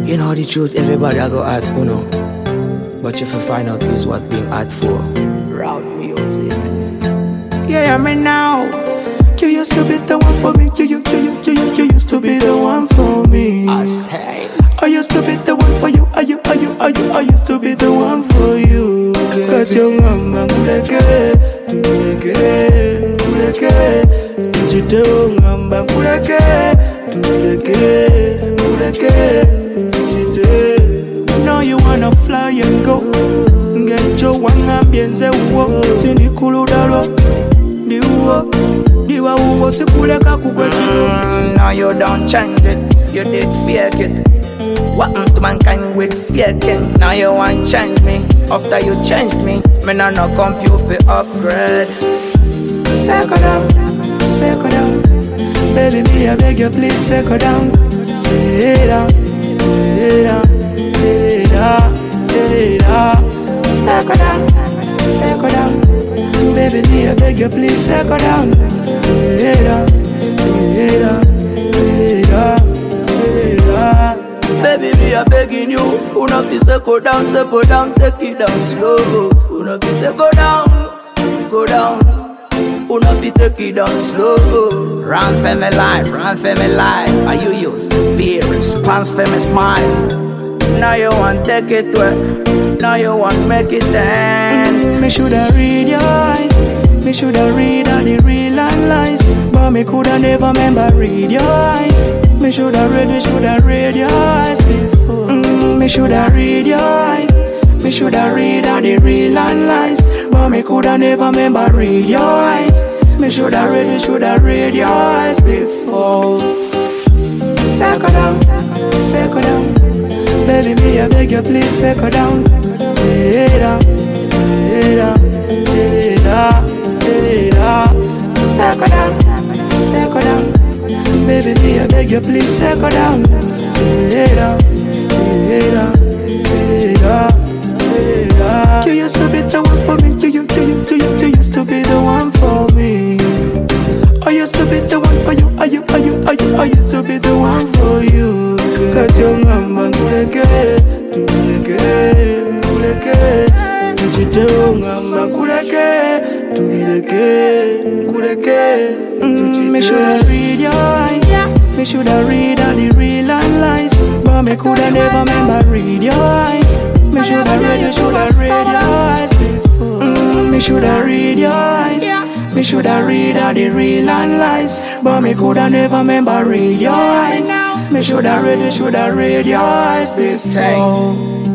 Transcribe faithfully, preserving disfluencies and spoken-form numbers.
You know the truth, everybody I go at uno. But if you find out who's what being at for, route music. Yeah, I mean now. You used to be the one for me. You, you, you, you, you, you, you used to be the one for me. I stay. I used to be the one for you. Are you, are you, are you, I used to be the one for you. Got your mama, muleke, muleke, muleke. Chito ngamba muleke, muleke, muleke. Chito. Now you wanna fly and go. Get your one ambience wo. Tini kuludalo, di wo, di wa wo sikuleka kukwetilo. Now you don't change it, you did fake it. What happened to mankind with faking? Now you want change me. After you changed me, me nah no compute for upgrade. Settle down, settle down. Baby, me I beg you please settle down. Lay down, lay down, lay down, lay down. Settle down, settle down. Baby, me I beg you please settle down. Lay down, lay down, lay down, lay down. Baby, me a begging you. Una fi say go down, say go down, take it down slow. Una fi say go down, go down. Una fi take it down slow. Run for me life, run for me life. Are you used to be response for me smile? Now you want take it to now you want make it end. Me shoulda read your eyes. Me shoulda read all the real and lies. But me coulda never remember read your eyes. Me shoulda read, me shoulda read your eyes before. Mm, me shoulda read your eyes. Me shoulda read all the real and lies. But me coulda never remember read your eyes. Me shoulda read, me shoulda read your eyes before. Settle down, settle down. Baby, me I beg you please settle down. Lay down, lay down, lay down, lay down. Settle down, settle down. Baby, me I beg you please settle down. Lay down, lay down, lay down, lay down. You used to be the one for me. You, you, you, you, you, you used to be the one for me. I used to be the one for you. Are you, are you, are you, I used to be the one for you. Got your mama muleke, muleke, muleke. Chito ngamba kuleke, tuleke, kuleke. Me shoulda read your eyes. Me shoulda read all the real and lies. But me coulda never remember read your eyes. Me shoulda read, me shoulda read your eyes before. Mm, me shoulda read your eyes. Me shoulda read all the real and lies. But me coulda never remember read your eyes. Me shoulda read, me shoulda read your eyes before.